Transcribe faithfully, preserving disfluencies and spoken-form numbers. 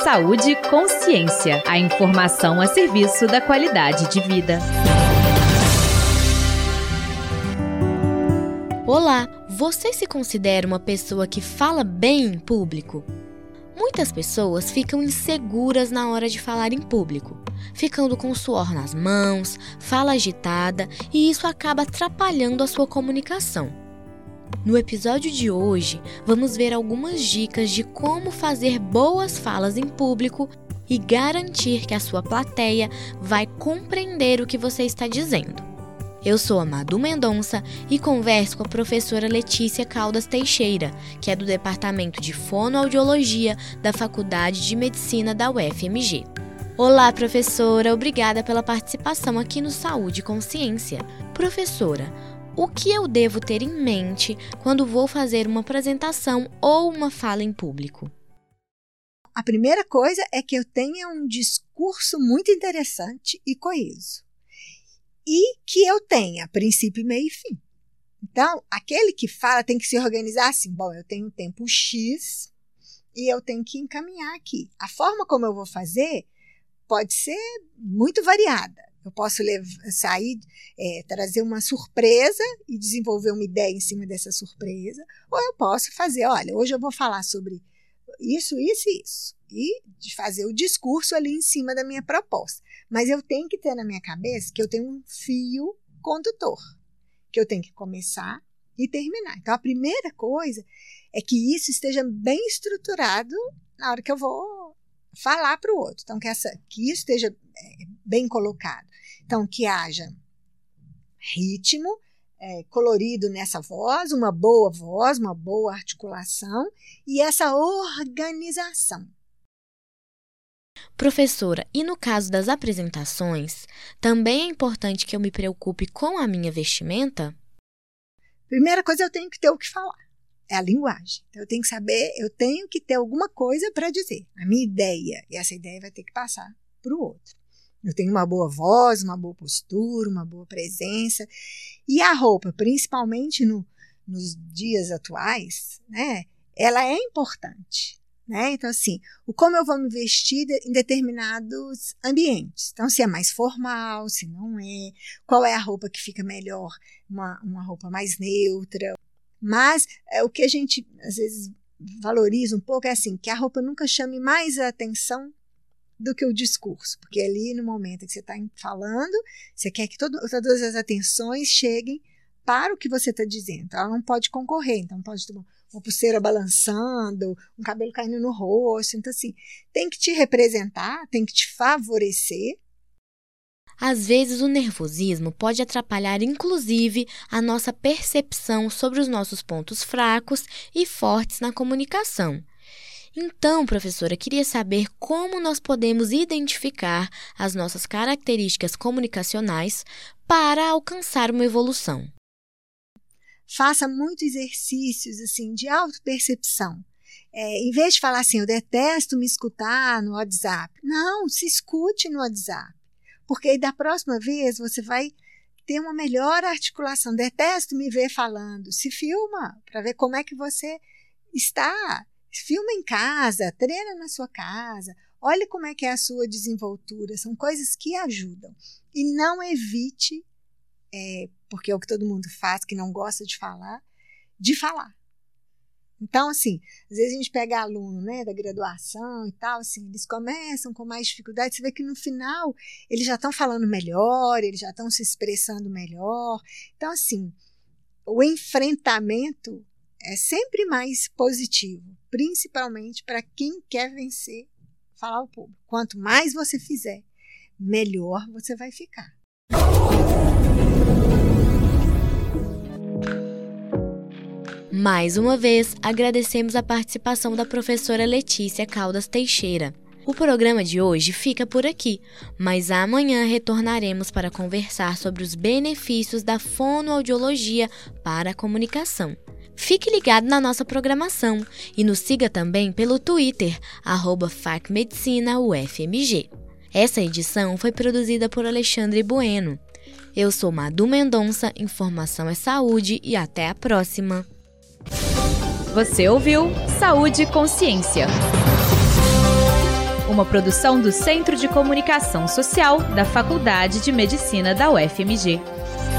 Saúde e Consciência. A informação a serviço da qualidade de vida. Olá, você se considera uma pessoa que fala bem em público? Muitas pessoas ficam inseguras na hora de falar em público, ficando com suor nas mãos, fala agitada e isso acaba atrapalhando a sua comunicação. No episódio de hoje, vamos ver algumas dicas de como fazer boas falas em público e garantir que a sua plateia vai compreender o que você está dizendo. Eu sou a Madu Mendonça e converso com a professora Letícia Caldas Teixeira, que é do Departamento de Fonoaudiologia da Faculdade de Medicina da U F M G. Olá, professora! Obrigada pela participação aqui no Saúde e Consciência. Professora, o que eu devo ter em mente quando vou fazer uma apresentação ou uma fala em público? A primeira coisa é que eu tenha um discurso muito interessante e coeso. E que eu tenha princípio, meio e fim. Então, aquele que fala tem que se organizar assim. Bom, eu tenho um tempo X e eu tenho que encaminhar aqui. A forma como eu vou fazer pode ser muito variada. Eu posso levar, sair, é, trazer uma surpresa e desenvolver uma ideia em cima dessa surpresa. Ou eu posso fazer, olha, hoje eu vou falar sobre isso, isso e isso. E de fazer o discurso ali em cima da minha proposta. Mas eu tenho que ter na minha cabeça que eu tenho um fio condutor, que eu tenho que começar e terminar. Então, a primeira coisa é que isso esteja bem estruturado na hora que eu vou falar para o outro. Então, que, essa, que isso esteja bem colocado. Então, que haja ritmo, é, colorido nessa voz, uma boa voz, uma boa articulação e essa organização. Professora, e no caso das apresentações, também é importante que eu me preocupe com a minha vestimenta? Primeira coisa, eu tenho que ter o que falar. É a linguagem. Então, eu tenho que saber, eu tenho que ter alguma coisa para dizer. A minha ideia. E essa ideia vai ter que passar para o outro. Eu tenho uma boa voz, uma boa postura, uma boa presença. E a roupa, principalmente no, nos dias atuais, né, ela é importante. Né? Então, assim, o como eu vou me vestir em determinados ambientes. Então, se é mais formal, se não é, qual é a roupa que fica melhor, uma, uma roupa mais neutra. Mas é, o que a gente, às vezes, valoriza um pouco é assim, que a roupa nunca chame mais a atenção do que o discurso. Porque ali, no momento que você está falando, você quer que todo, todas as atenções cheguem para o que você está dizendo. Ela não pode concorrer, então pode ter uma uma pulseira balançando, um cabelo caindo no rosto. Então, assim, tem que te representar, tem que te favorecer. Às vezes, o nervosismo pode atrapalhar, inclusive, a nossa percepção sobre os nossos pontos fracos e fortes na comunicação. Então, professora, queria saber como nós podemos identificar as nossas características comunicacionais para alcançar uma evolução. Faça muitos exercícios assim, de autopercepção. É, em vez de falar assim, eu detesto me escutar no WhatsApp. Não, se escute no WhatsApp. Porque aí da próxima vez você vai ter uma melhor articulação. Detesto me ver falando. Se filma para ver como é que você está. Filma em casa, treina na sua casa. Olha como é que é a sua desenvoltura. São coisas que ajudam. E não evite É, porque é o que todo mundo faz, que não gosta de falar, de falar. Então, assim, às vezes a gente pega aluno, né, da graduação e tal, assim, eles começam com mais dificuldade, você vê que no final eles já estão falando melhor, eles já estão se expressando melhor. Então, assim, o enfrentamento é sempre mais positivo, principalmente para quem quer vencer, falar ao público. Quanto mais você fizer, melhor você vai ficar. Mais uma vez, agradecemos a participação da professora Letícia Caldas Teixeira. O programa de hoje fica por aqui, mas amanhã retornaremos para conversar sobre os benefícios da fonoaudiologia para a comunicação. Fique ligado na nossa programação e nos siga também pelo Twitter, arroba facmedicina U F M G. Essa edição foi produzida por Alexandre Bueno. Eu sou Madu Mendonça, informação é saúde e até a próxima. Você ouviu Saúde e Consciência. uma produção do Centro de Comunicação Social da Faculdade de Medicina da U F M G.